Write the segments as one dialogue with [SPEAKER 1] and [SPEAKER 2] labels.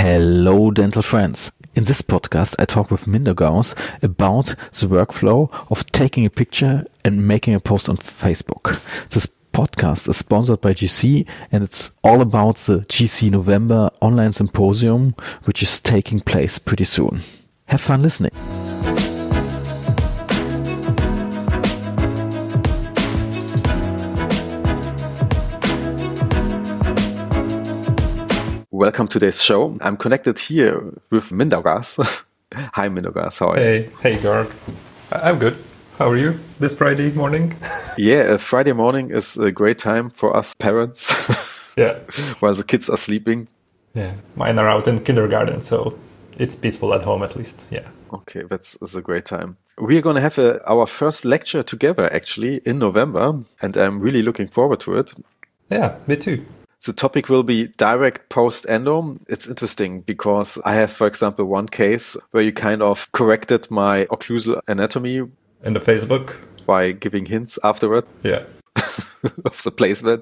[SPEAKER 1] Hello, dental friends. In this podcast, I talk with Minder Gauss about the workflow of taking a picture and making a post on Facebook. This podcast is sponsored by GC, and it's all about the GC November online symposium, which is taking place pretty soon. Have fun listening. Welcome to today's show. I'm connected here with Minder Gauss. Hi, Minder Gauss. How are you?
[SPEAKER 2] Hey, Georg. I'm good. How are you this Friday morning?
[SPEAKER 1] Yeah, Friday morning is a great time for us parents.
[SPEAKER 2] Yeah.
[SPEAKER 1] While the kids are sleeping.
[SPEAKER 2] Yeah, mine are out in kindergarten, so it's peaceful at home at least. Yeah.
[SPEAKER 1] Okay, that's a great time. We are going to have our first lecture together actually in November, and I'm really looking forward to it.
[SPEAKER 2] Yeah, me too.
[SPEAKER 1] The topic will be direct post-endo. It's interesting because I have, for example, one case where you kind of corrected my occlusal anatomy
[SPEAKER 2] in the Facebook
[SPEAKER 1] by giving hints afterward.
[SPEAKER 2] Yeah.
[SPEAKER 1] Of the placement.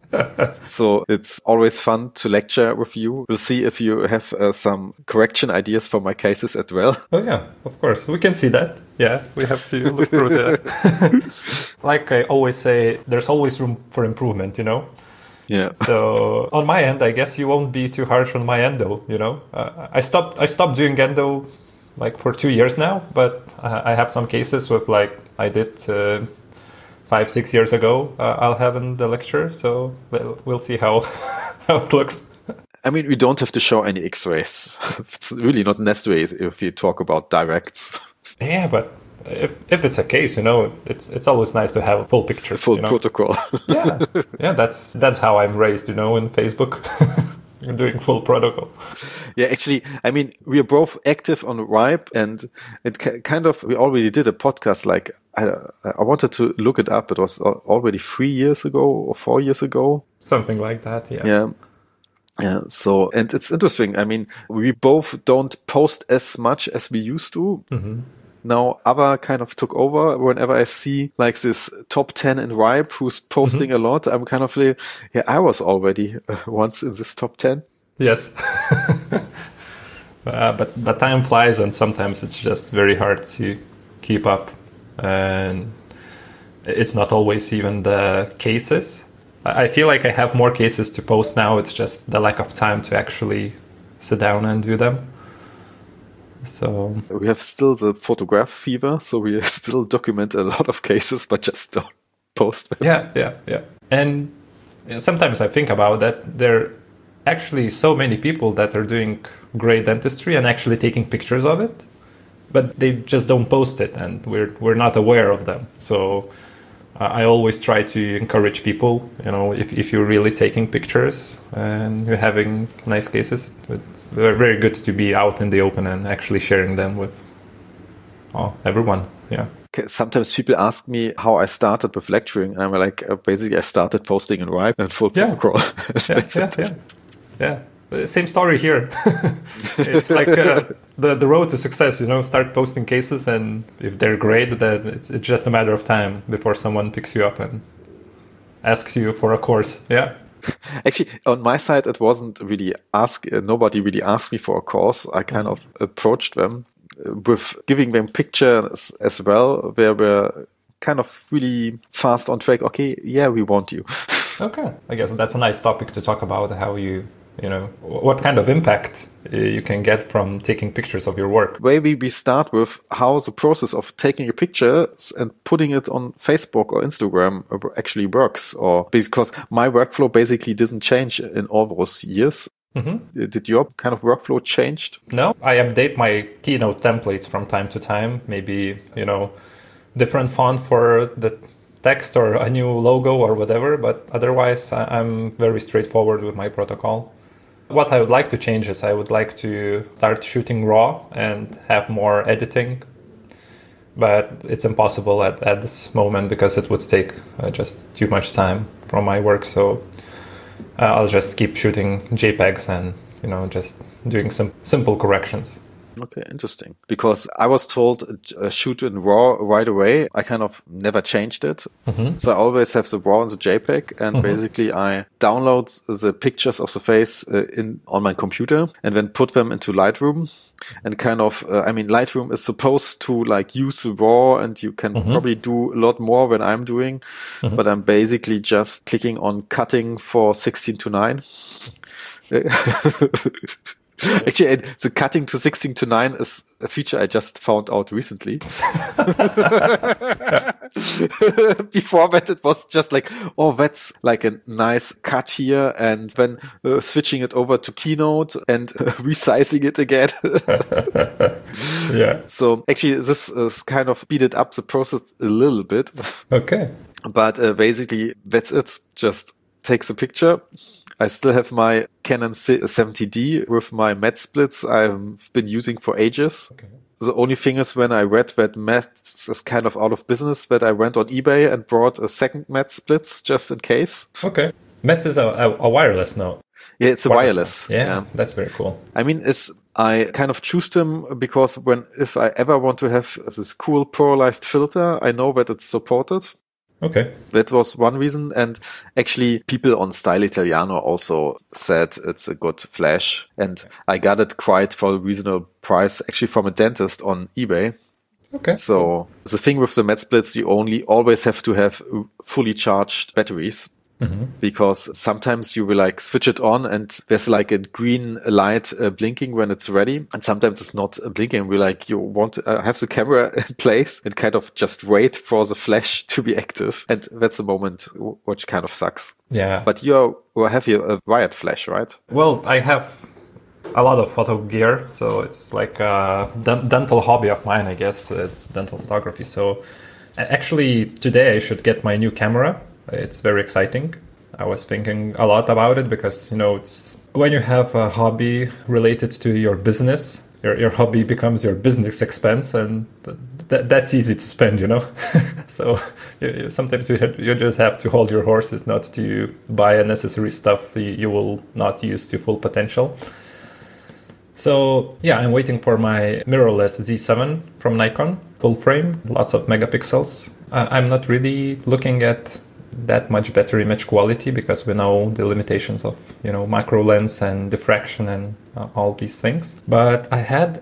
[SPEAKER 1] So it's always fun to lecture with you. We'll see if you have some correction ideas for my cases as well.
[SPEAKER 2] Oh yeah, of course. We can see that. Yeah, we have to look through the... Like I always say, there's always room for improvement, you know?
[SPEAKER 1] Yeah.
[SPEAKER 2] So on my end, I guess you won't be too harsh on my endo, you know? I stopped doing endo like for 2 years now, but I have some cases with like I did 5-6 years ago. I'll have in the lecture, so we'll see how how it looks.
[SPEAKER 1] I mean, we don't have to show any X-rays. It's really not necessary if you talk about directs.
[SPEAKER 2] Yeah, but if it's a case, you know, it's always nice to have a full picture,
[SPEAKER 1] full protocol.
[SPEAKER 2] yeah, that's how I'm raised, you know, in Facebook. Doing full protocol.
[SPEAKER 1] Yeah, actually, I mean, we are both active on RIPE, and it kind of, we already did a podcast, like, I wanted to look it up. It was already 3 years ago or 4 years ago.
[SPEAKER 2] Something like that, yeah.
[SPEAKER 1] Yeah, so, and it's interesting. I mean, we both don't post as much as we used to. Mm-hmm. Now, other kind of took over. Whenever I see like this top 10 in RIPE who's posting a lot, I'm kind of like, yeah, I was already once in this top 10.
[SPEAKER 2] Yes. But time flies, and sometimes it's just very hard to keep up. And it's not always even the cases. I feel like I have more cases to post now. It's just the lack of time to actually sit down and do them. So
[SPEAKER 1] we have still the photograph fever, so we still document a lot of cases, but just don't post them.
[SPEAKER 2] Yeah. And sometimes I think about that. There are actually so many people that are doing great dentistry and actually taking pictures of it, but they just don't post it, and we're not aware of them. So I always try to encourage people, you know, if you're really taking pictures and you're having nice cases, it's very, very good to be out in the open and actually sharing them with everyone. Yeah.
[SPEAKER 1] Sometimes people ask me how I started with lecturing, and I'm like, basically I started posting in RIPE and full protocol.
[SPEAKER 2] Yeah. Same story here. It's like the road to success, you know, start posting cases, and if they're great, then it's just a matter of time before someone picks you up and asks you for a course. Yeah.
[SPEAKER 1] Actually, on my side, it wasn't really nobody really asked me for a course. I kind of approached them with giving them pictures as well, where we're kind of really fast on track. Okay, yeah, we want you.
[SPEAKER 2] Okay. I guess that's a nice topic to talk about, how you know, what kind of impact you can get from taking pictures of your work.
[SPEAKER 1] Maybe we start with how the process of taking a picture and putting it on Facebook or Instagram actually works, or because my workflow basically didn't change in all those years. Mm-hmm. Did your kind of workflow changed?
[SPEAKER 2] No, I update my Keynote templates from time to time. Maybe, you know, different font for the text or a new logo or whatever, but otherwise I'm very straightforward with my protocol. What I would like to change is I would like to start shooting RAW and have more editing, but it's impossible at this moment because it would take just too much time from my work. So I'll just keep shooting JPEGs and, you know, just doing some simple corrections.
[SPEAKER 3] Okay, interesting. Because I was told shoot in RAW right away. I kind of never changed it. So I always have the RAW and the JPEG, and basically I download the pictures of the face on my computer and then put them into Lightroom. And kind of, Lightroom is supposed to like use the RAW, and you can probably do a lot more than I'm doing. But I'm basically just clicking on cutting for 16:9. Actually, the cutting to 16:9 is a feature I just found out recently. Before that, it was just like, oh, that's like a nice cut here, and then switching it over to Keynote and resizing it again.
[SPEAKER 2] Yeah.
[SPEAKER 3] So actually, this is kind of speeded up the process a little bit.
[SPEAKER 2] Okay.
[SPEAKER 3] But basically, that's it. Just takes a picture. I still have my Canon 70D with my matte splits I've been using for ages. Okay. The only thing is when I read that matte is kind of out of business, that I went on eBay and bought a second matte splits just in case.
[SPEAKER 2] Okay. Matte is a wireless now.
[SPEAKER 3] Yeah, it's a wireless.
[SPEAKER 2] Yeah, that's very cool.
[SPEAKER 3] I mean, I kind of choose them because if I ever want to have this cool polarized filter, I know that it's supported.
[SPEAKER 2] Okay.
[SPEAKER 3] That was one reason. And actually people on Style Italiano also said it's a good flash. And I got it quite for a reasonable price, actually from a dentist on eBay.
[SPEAKER 2] Okay.
[SPEAKER 3] So the thing with the matte splits, you always have to have fully charged batteries. Because sometimes you will like switch it on and there's like a green light blinking when it's ready, and sometimes it's not blinking. You want to have the camera in place and kind of just wait for the flash to be active, and that's the moment which kind of sucks.
[SPEAKER 2] Yeah.
[SPEAKER 3] But you have a wired flash, right?
[SPEAKER 2] Well, I have a lot of photo gear, so it's like a dental hobby of mine, I guess, dental photography. So actually today I should get my new camera. It's very exciting. I was thinking a lot about it because, it's when you have a hobby related to your business, your hobby becomes your business expense, and that's easy to spend, So sometimes you just have to hold your horses not to buy unnecessary stuff you will not use to full potential. So yeah, I'm waiting for my mirrorless Z7 from Nikon, full frame, lots of megapixels. I'm not really looking at that much better image quality because we know the limitations of macro lens and diffraction and all these things. But I had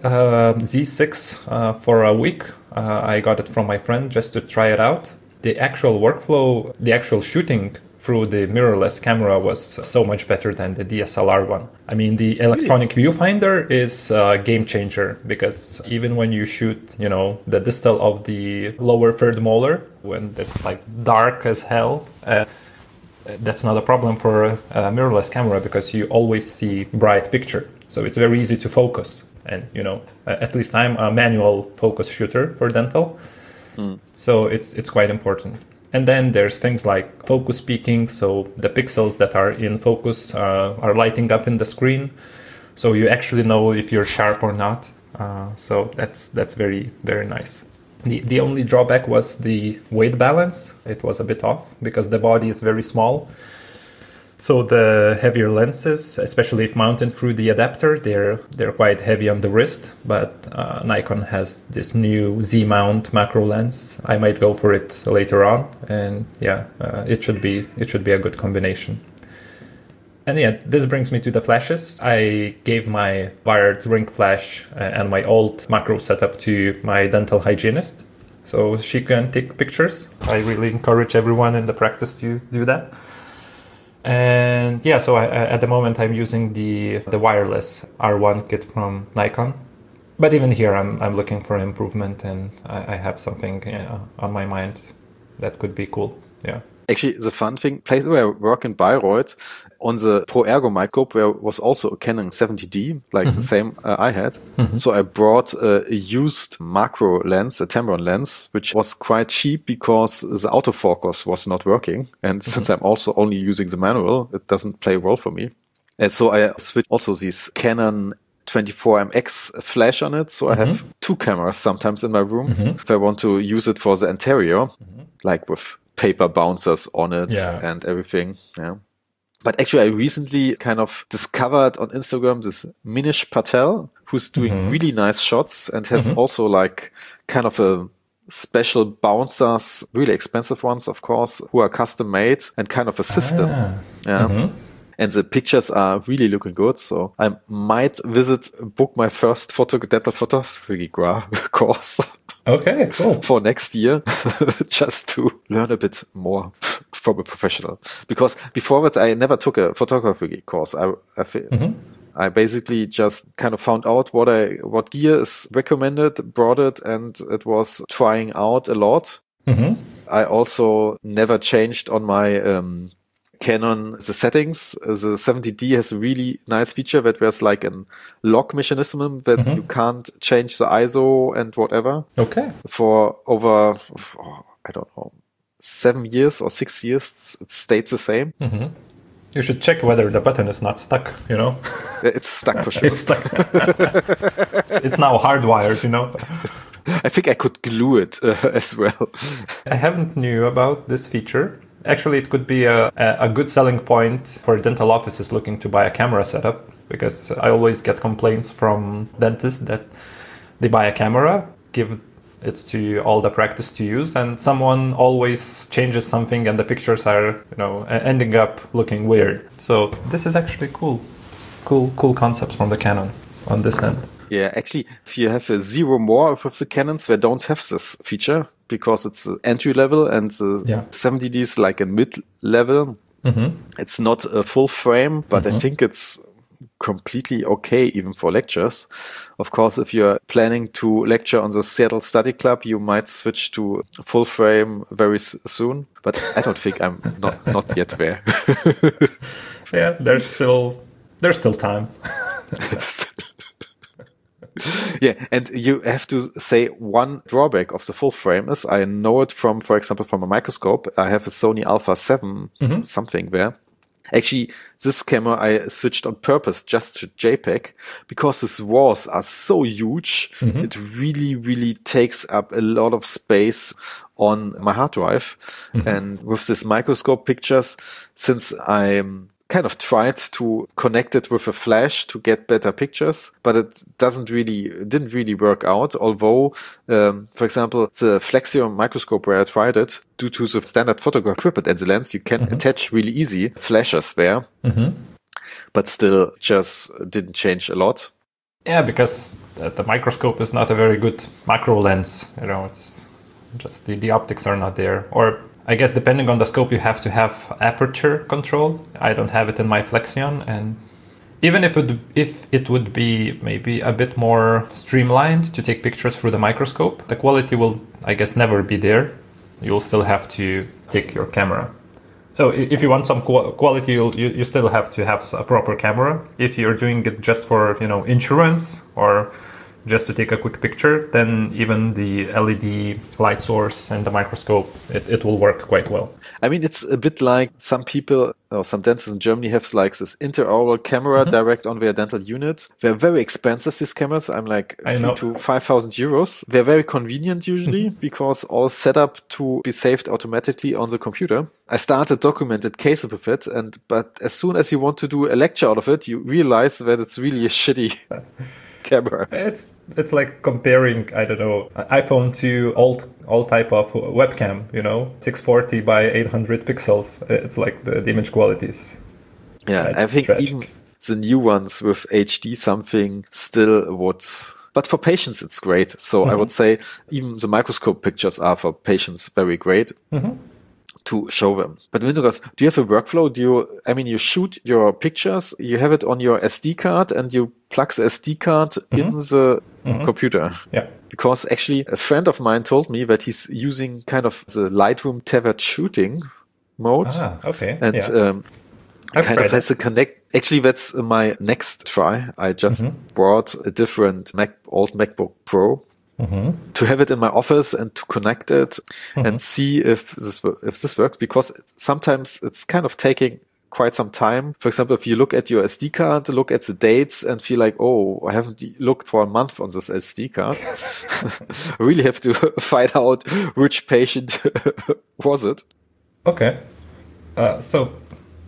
[SPEAKER 2] Z6 for a week. I got it from my friend just to try it out. The actual workflow, the actual shooting through the mirrorless camera was so much better than the DSLR one. I mean, the electronic viewfinder is a game changer because even when you shoot, the distal of the lower third molar, when it's like dark as hell, that's not a problem for a mirrorless camera because you always see bright picture. So it's very easy to focus. And, at least I'm a manual focus shooter for dental. So it's quite important. And then there's things like focus peaking. So the pixels that are in focus are lighting up in the screen. So you actually know if you're sharp or not. So that's very, very nice. The only drawback was the weight balance. It was a bit off because the body is very small. So the heavier lenses, especially if mounted through the adapter, they're quite heavy on the wrist. But Nikon has this new Z-mount macro lens. I might go for it later on, and it should be a good combination. And this brings me to the flashes. I gave my wired ring flash and my old macro setup to my dental hygienist, so she can take pictures. I really encourage everyone in the practice to do that. And so at the moment I'm using the wireless R1 kit from Nikon. But even here I'm looking for improvement, and I have something on my mind that could be cool. Yeah.
[SPEAKER 3] Actually, the fun thing, place where I work in Bayreuth, on the Pro Ergo microscope, there was also a Canon 70D, like the same I had. So I brought a used macro lens, a Tamron lens, which was quite cheap because the autofocus was not working. And since I'm also only using the manual, it doesn't play well for me. And so I switched also this Canon 24MX flash on it. So I have two cameras sometimes in my room. If I want to use it for the interior, like with paper bouncers on it and everything. Yeah. But actually, I recently kind of discovered on Instagram this Minish Patel, who's doing really nice shots and has also like kind of a special bouncers, really expensive ones, of course, who are custom made and kind of a system. And the pictures are really looking good. So I might book my first dental photography course.
[SPEAKER 2] Okay, cool.
[SPEAKER 3] For next year, just to learn a bit more from a professional. Because before that, I never took a photography course. I basically just kind of found out what gear is recommended, brought it, and it was trying out a lot. I also never changed on my Canon the settings. The 70D has a really nice feature that there's like a lock mechanism that you can't change the ISO and whatever.
[SPEAKER 2] Okay.
[SPEAKER 3] For over, I don't know, 7 years or 6 years, it stayed the same.
[SPEAKER 2] You should check whether the button is not stuck, you know?
[SPEAKER 3] It's stuck for sure.
[SPEAKER 2] It's stuck. It's now hardwired, you know?
[SPEAKER 3] I think I could glue it as well.
[SPEAKER 2] I haven't knew about this feature. Actually, it could be a good selling point for dental offices looking to buy a camera setup, because I always get complaints from dentists that they buy a camera, give it to all the practice to use, and someone always changes something and the pictures are, you know, ending up looking weird. So this is actually cool concepts from the Canon on this end.
[SPEAKER 3] Yeah, actually, if you have a zero more of the Canons, they don't have this feature because it's entry level and the 70D is like a mid level. It's not a full frame, but I think it's completely okay even for lectures. Of course, if you're planning to lecture on the Seattle Study Club, you might switch to full frame very soon. But I don't think I'm not yet there.
[SPEAKER 2] Yeah, there's still time.
[SPEAKER 3] Yeah, and you have to say one drawback of the full frame is, I know it from, for example, from a microscope. I have a Sony Alpha 7 something there. Actually, this camera I switched on purpose just to JPEG because these RAWs are so huge. It really, really takes up a lot of space on my hard drive. And with this microscope pictures, since I'm kind of tried to connect it with a flash to get better pictures, but it didn't really work out. Although, for example, the Flexion microscope where I tried it, due to the standard photograph equipment and the lens, you can attach really easy flashes there, but still just didn't change a lot.
[SPEAKER 2] Yeah, because the microscope is not a very good macro lens. You know, it's just the optics are not there. Or I guess depending on the scope, you have to have aperture control. I don't have it in my Flexion, and even if it would be maybe a bit more streamlined to take pictures through the microscope, the quality will, I guess, never be there. You'll still have to take your camera. So if you want some quality, you still have to have a proper camera. If you're doing it just for, you know, insurance or just to take a quick picture, then even the LED light source and the microscope, it will work quite well.
[SPEAKER 3] I mean, it's a bit like some people or some dentists in Germany have like this intraoral camera direct on their dental unit. They're very expensive, these cameras. I'm like 3,000 to 5,000 euros. They're very convenient usually because all set up to be saved automatically on the computer. I started documented case with it, but as soon as you want to do a lecture out of it, you realize that it's really a shitty camera.
[SPEAKER 2] It's like comparing, I don't know, iPhone to old type of webcam, you know, 640 by 800 pixels. It's like the image qualities.
[SPEAKER 3] Yeah, I think even the new ones with HD something still would. But for patients, it's great. So I would say even the microscope pictures are for patients very great. To show them. But Mindaugas, do you have a workflow? You shoot your pictures, you have it on your SD card and you plug the SD card in the computer. Yeah. Because actually a friend of mine told me that he's using kind of the Lightroom tethered shooting mode.
[SPEAKER 2] Okay.
[SPEAKER 3] And kind of has to connect. Actually, that's my next try. I just brought a different old MacBook Pro to have it in my office and to connect it and see if this works, because sometimes it's kind of taking quite some time. For example, if you look at your SD card, look at the dates and feel like, oh, I haven't looked for a month on this SD card. I really have to find out which patient was it.
[SPEAKER 2] Okay. So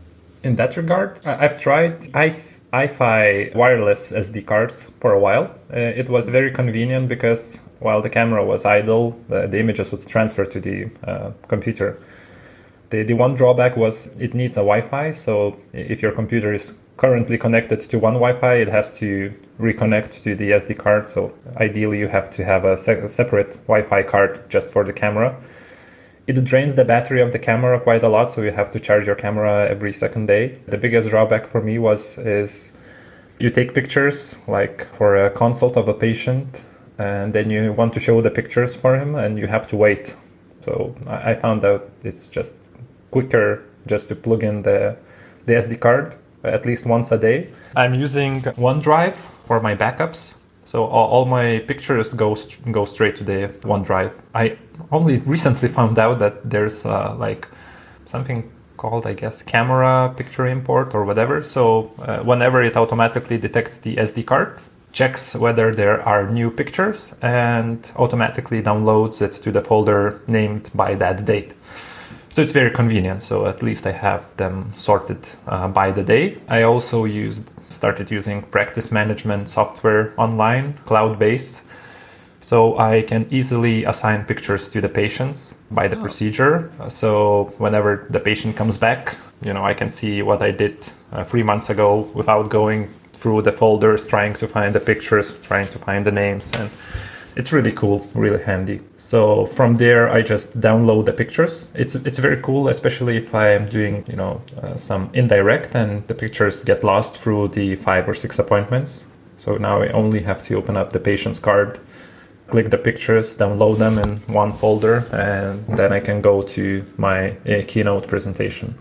[SPEAKER 2] In that regard, I've tried iFi wireless SD cards for a while. It was very convenient because while the camera was idle, the images would transfer to the computer. The one drawback was it needs a Wi-Fi, so if your computer is currently connected to one Wi-Fi, it has to reconnect to the SD card. So ideally, you have to have a separate Wi-Fi card just for the camera. It drains the battery of the camera quite a lot, so you have to charge your camera every second day. The biggest drawback for me is you take pictures, like for a consult of a patient, and then you want to show the pictures for him, and you have to wait. So I found out it's just quicker just to plug in the SD card at least once a day. I'm using OneDrive for my backups. So all my pictures go straight to the OneDrive. I only recently found out that there's like something called, I guess, camera picture import or whatever. So whenever it automatically detects the SD card, checks whether there are new pictures and automatically downloads it to the folder named by that date. So it's very convenient. So at least I have them sorted by the day. I also started using practice management software online, cloud-based. So I can easily assign pictures to the patients by the procedure. So whenever the patient comes back, I can see what I did 3 months ago without going through the folders, trying to find the pictures, trying to find the names. And it's really cool, really handy. So from there, I just download the pictures. It's very cool, especially if I am doing, some indirect and the pictures get lost through the 5 or 6 appointments. So now I only have to open up the patient's card, click the pictures, download them in one folder, and then I can go to my keynote presentation.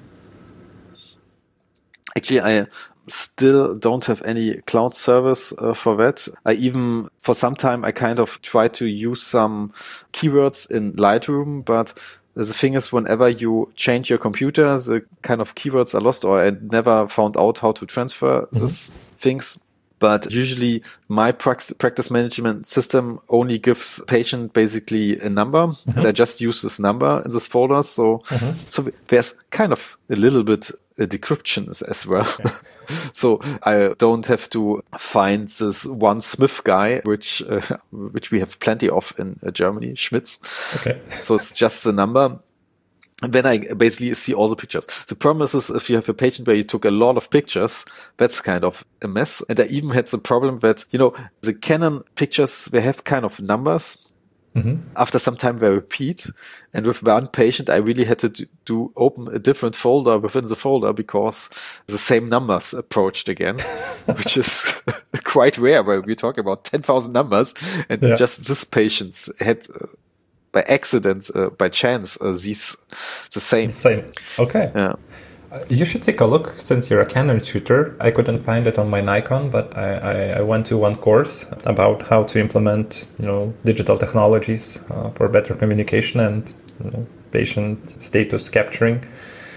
[SPEAKER 3] Actually, I still don't have any cloud service for that. For some time, I kind of try to use some keywords in Lightroom, but the thing is, whenever you change your computer, the kind of keywords are lost, or I never found out how to transfer these things. But usually my practice management system only gives patient basically a number, and I just use this number in this folder. So there's kind of a little bit decryption as well. Okay. So I don't have to find this one Smith guy, which we have plenty of in Germany, Schmitz. Okay. So it's just the number. And then I basically see all the pictures. The problem is if you have a patient where you took a lot of pictures, that's kind of a mess. And I even had the problem that, the Canon pictures, they have kind of numbers. After some time they repeat. And with one patient, I really had to open a different folder within the folder because the same numbers approached again, which is quite rare where we talk about 10,000 numbers. And just this patient had by accident, by chance, these the same.
[SPEAKER 2] Okay.
[SPEAKER 3] Yeah.
[SPEAKER 2] You should take a look since you're a Canon tutor. I couldn't find it on my Nikon, but I went to one course about how to implement, digital technologies for better communication and patient status capturing.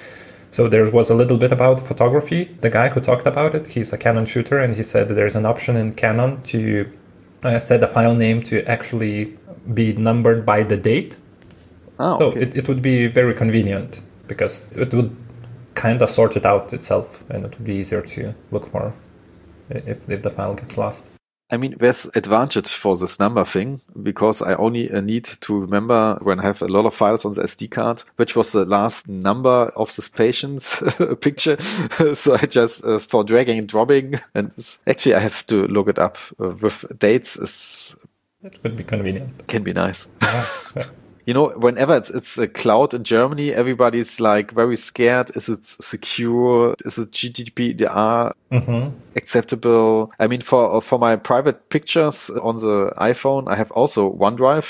[SPEAKER 2] So there was a little bit about photography. The guy who talked about it, he's a Canon shooter, and he said there's an option in Canon to set a file name to actually be numbered by the date.
[SPEAKER 3] Oh,
[SPEAKER 2] so
[SPEAKER 3] okay.
[SPEAKER 2] it would be very convenient because it would kind of sort it out itself, and it would be easier to look for if the file gets lost.
[SPEAKER 3] I mean, there's advantage for this number thing because I only need to remember when I have a lot of files on the SD card, which was the last number of this patient's picture. So I just, for dragging and dropping, and actually I have to look it up with dates.
[SPEAKER 2] It could be convenient.
[SPEAKER 3] Can be nice.
[SPEAKER 2] Yeah.
[SPEAKER 3] Whenever it's a cloud in Germany, everybody's like very scared. Is it secure? Is it GDPR acceptable? I mean, for my private pictures on the iPhone, I have also OneDrive,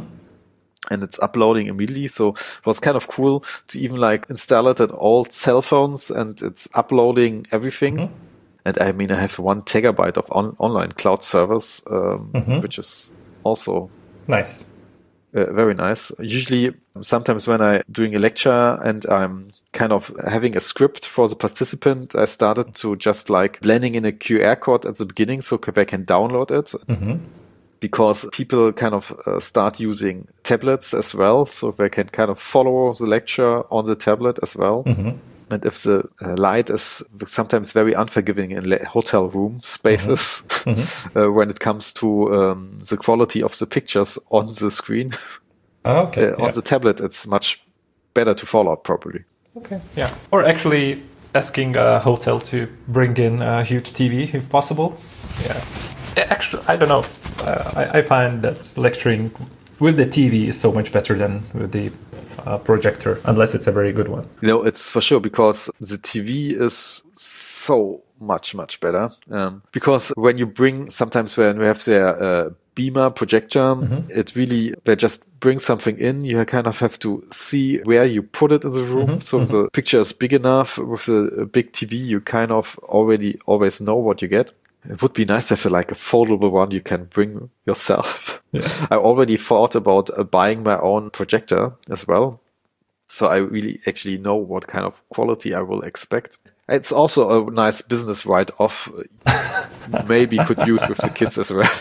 [SPEAKER 3] and it's uploading immediately. So it was kind of cool to even install it on all cell phones, and it's uploading everything. And I mean, I have 1 terabyte of online cloud servers, which is also
[SPEAKER 2] nice.
[SPEAKER 3] Very nice. Usually, sometimes when I'm doing a lecture and I'm kind of having a script for the participant, I started to just blending in a QR code at the beginning so they can download it. Because people kind of start using tablets as well, so they can kind of follow the lecture on the tablet as well. And if the light is sometimes very unforgiving in hotel room spaces, when it comes to the quality of the pictures on the screen, on the tablet, it's much better to follow up properly.
[SPEAKER 2] Okay, yeah. Or actually asking a hotel to bring in a huge TV if possible. Yeah. Actually, I don't know. I find that lecturing with the TV is so much better than with the projector, unless it's a very good one.
[SPEAKER 3] It's for sure, because the TV is so much better. Because when you sometimes when we have their beamer projector, it really, they just bring something in. You kind of have to see where you put it in the room. So the picture is big enough. With a big TV, you kind of always know what you get. It would be nice to have a foldable one you can bring yourself. Yeah. I already thought about buying my own projector as well. So I really actually know what kind of quality I will expect. It's also a nice business write-off. Maybe could use with the kids as well.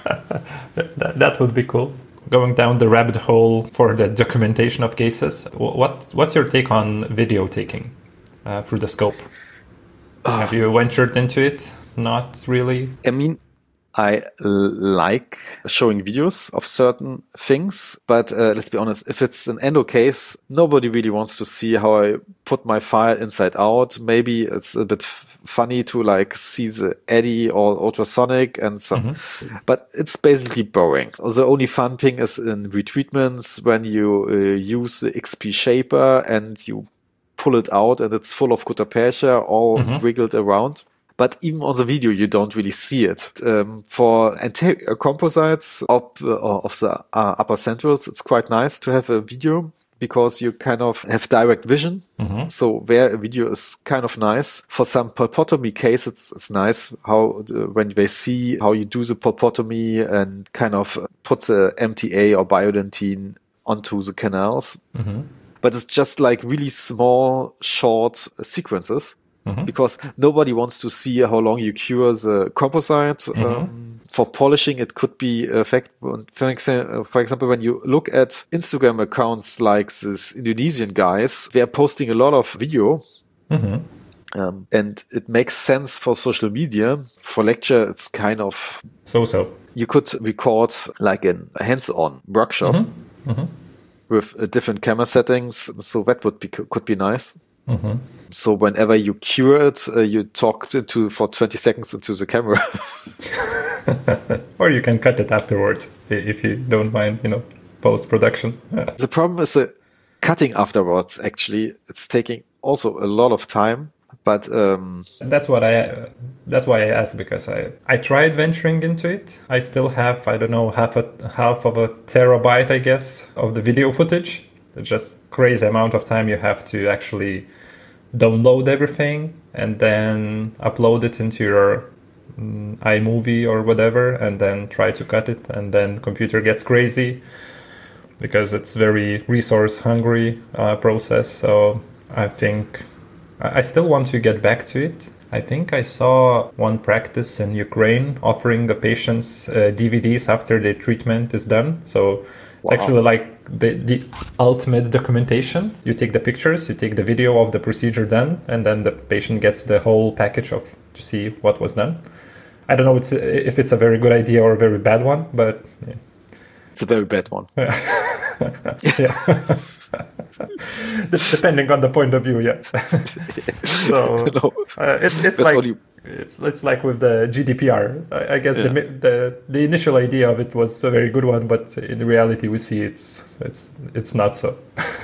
[SPEAKER 2] That would be cool. Going down the rabbit hole for the documentation of cases. What's your take on video taking through the scope? Have you ventured into it? Not really.
[SPEAKER 3] I mean, I like showing videos of certain things, but let's be honest, if it's an endo case, nobody really wants to see how I put my file inside out. Maybe it's a bit funny to see the eddy or ultrasonic and some, but it's basically boring. The only fun thing is in retreatments when you use the XP shaper and you pull it out and it's full of gutta percha all wriggled around. But even on the video, you don't really see it. For composites of the upper centrals, it's quite nice to have a video because you kind of have direct vision. So where a video is kind of nice. For some pulpotomy case, it's nice how when they see how you do the pulpotomy and kind of put the MTA or biodentine onto the canals. But it's just really small, short sequences. Because nobody wants to see how long you cure the composite. For polishing, it could be effective. For example, when you look at Instagram accounts like these Indonesian guys, they are posting a lot of video. And it makes sense for social media. For lecture, it's kind of...
[SPEAKER 2] So.
[SPEAKER 3] You could record a hands-on workshop with different camera settings. So that could be nice. So whenever you cure it, you talk for 20 seconds into the camera.
[SPEAKER 2] Or you can cut it afterwards if you don't mind, post-production.
[SPEAKER 3] The problem is the cutting afterwards, actually. It's taking also a lot of time. But
[SPEAKER 2] that's why I asked, because I tried venturing into it. I still have, I don't know, half of a terabyte, I guess, of the video footage. It's just crazy amount of time you have to actually download everything and then upload it into your iMovie or whatever, and then try to cut it, and then computer gets crazy because it's very resource hungry process. So I think I still want to get back to it. I think I saw one practice in Ukraine offering the patients DVDs after the treatment is done. So it's actually like the ultimate documentation. You take the pictures, you take the video of the procedure done, and then the patient gets the whole package to see what was done. I don't know if it's a very good idea or a very bad one, but yeah.
[SPEAKER 3] It's a very bad one.
[SPEAKER 2] Yeah. Depending on the point of view, yeah. So it's like with the GDPR. I guess the initial idea of it was a very good one, but in reality we see it's not so.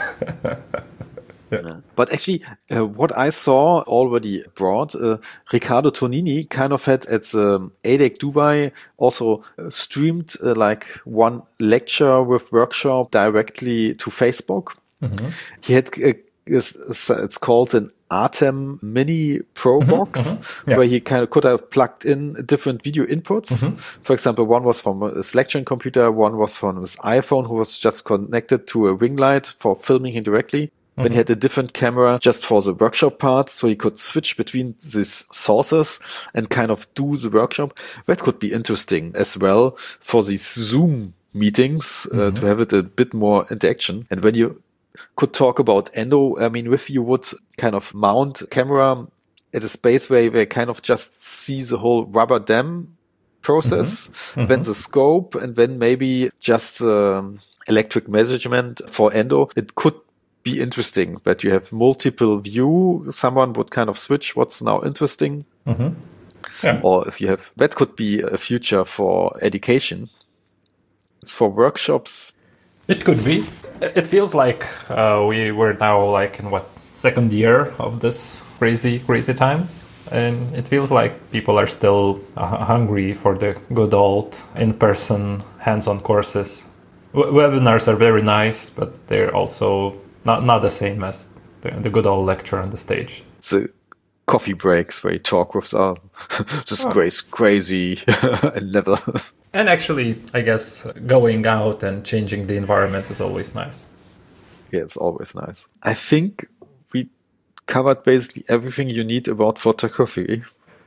[SPEAKER 3] Yeah. But actually, what I saw already abroad, Riccardo Tonini kind of had at the ADEC Dubai also streamed one lecture with workshop directly to Facebook. He had it's called an Artem Mini Pro box, where he kind of could have plugged in different video inputs. For example, one was from his lecturing computer, one was from his iPhone, who was just connected to a ring light for filming him directly. When he had a different camera just for the workshop part, so he could switch between these sources and kind of do the workshop. That could be interesting as well for these Zoom meetings, to have it a bit more interaction. And when you could talk about Endo. I mean, if you would kind of mount camera at a space where you kind of just see the whole rubber dam process, then the scope, and then maybe just electric measurement for Endo, it could be interesting that you have multiple view. Someone would kind of switch what's now interesting.
[SPEAKER 2] Yeah.
[SPEAKER 3] Or if you have, that could be a future for education. It's for workshops.
[SPEAKER 2] It could be. It feels like we were now like in second year of this crazy times. And it feels like people are still hungry for the good old in-person hands-on courses. Webinars are very nice, but they're also not the same as the good old lecture on the stage.
[SPEAKER 3] The coffee breaks where you talk with us. Just crazy and never.
[SPEAKER 2] And actually, I guess going out and changing the environment is always nice.
[SPEAKER 3] Yeah, it's always nice. I think we covered basically everything you need about photography.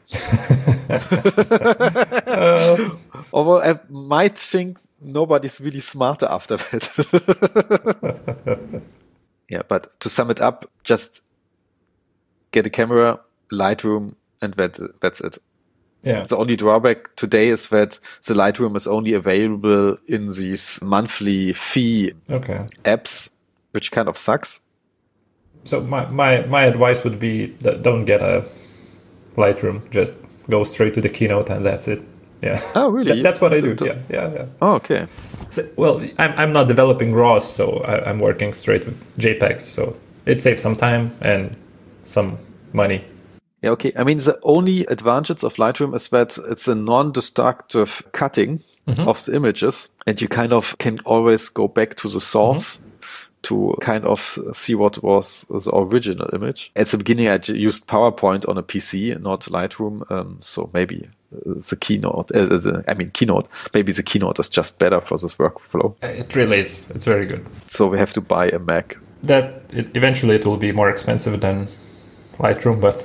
[SPEAKER 3] Although I might think nobody's really smarter after that. Yeah, but to sum it up, just get a camera, Lightroom, and that's it.
[SPEAKER 2] Yeah.
[SPEAKER 3] The only drawback today is that the Lightroom is only available in these monthly fee apps, which kind of sucks.
[SPEAKER 2] So my advice would be that don't get a Lightroom. Just go straight to the Keynote and that's it. Yeah.
[SPEAKER 3] Oh, really?
[SPEAKER 2] That's what I do. Yeah.
[SPEAKER 3] Oh, okay.
[SPEAKER 2] So, well, I'm not developing RAWs, so I'm working straight with JPEGs. So it saves some time and some money.
[SPEAKER 3] Yeah, okay. I mean, the only advantage of Lightroom is that it's a non-destructive cutting of the images, and you kind of can always go back to the source to kind of see what was the original image. At the beginning, I used PowerPoint on a PC, not Lightroom, so maybe the Keynote, Keynote, maybe the Keynote is just better for this workflow.
[SPEAKER 2] It really is. It's very good.
[SPEAKER 3] So we have to buy a Mac.
[SPEAKER 2] Eventually it will be more expensive than Lightroom, but...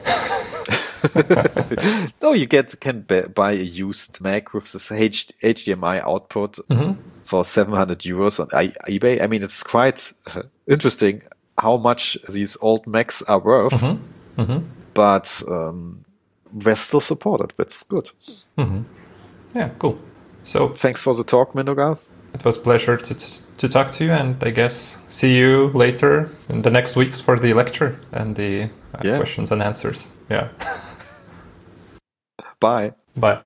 [SPEAKER 3] So you can buy a used Mac with this HDMI output for €700 on eBay. I mean, it's quite interesting how much these old Macs are worth, but they're still supported. That's good.
[SPEAKER 2] Yeah, cool. So
[SPEAKER 3] thanks for the talk, Mindaugas.
[SPEAKER 2] It was a pleasure to talk to you, and I guess see you later in the next weeks for the lecture and the questions and answers. Yeah.
[SPEAKER 3] Bye.
[SPEAKER 2] Bye.